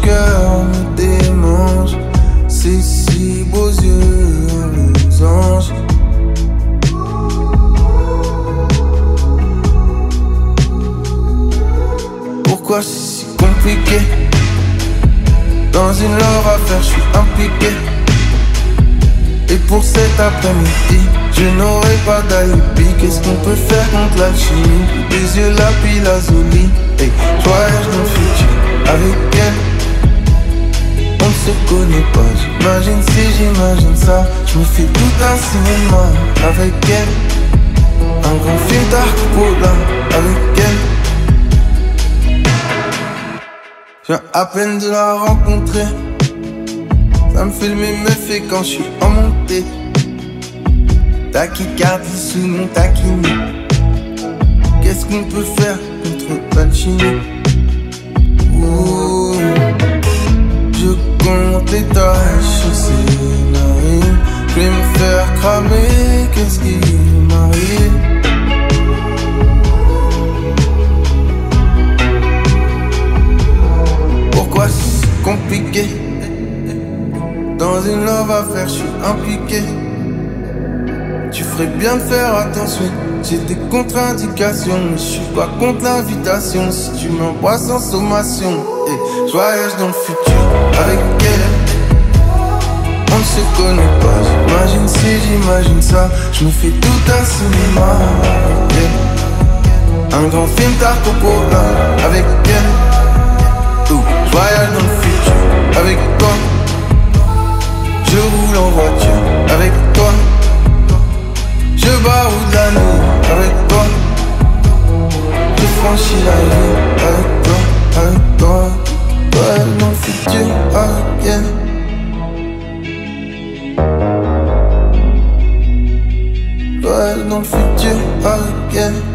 cœur me démange. Ces si beaux yeux, les anges. Pourquoi c'est si compliqué? Dans une love affaire, je suis impliqué. Et pour cet après-midi, je n'aurai pas d'alibi. Qu'est-ce qu'on peut faire contre l'alchimie? Des yeux lapis lazuli. Hey, je voyage dans le futur avec elle. On ne se connaît pas, j'imagine si j'imagine ça. Je me fais tout un cinéma avec elle. Un grand film d'Arcola avec elle. Je viens à peine de la rencontrer. Ça me fait le même effet quand je suis en montée. Tachycardie sous mon taquini. Qu'est-ce qu'on peut faire contre l'alchimie? Ouh, je compte les tâches, c'est narines. Je vais me faire cramer, qu'est-ce qui m'arrive? Pourquoi c'est compliqué? Dans une love affaire, je suis impliqué. Tu ferais bien de faire attention. J'ai des contre-indications, mais je suis pas contre l'invitation. Si tu m'envoies sans sommation, hey, je voyage dans le futur avec elle. On ne se connaît pas, j'imagine si j'imagine ça. Je me fais tout un cinéma avec elle. Un grand film d'Arcola avec elle. Je voyage dans le futur avec toi. Je roule en voiture avec toi. Je baroude la nuit avec toi. Je franchis la vie avec toi, avec toi. Toi dans le futur avec elle. Toi dans le futur avec elle.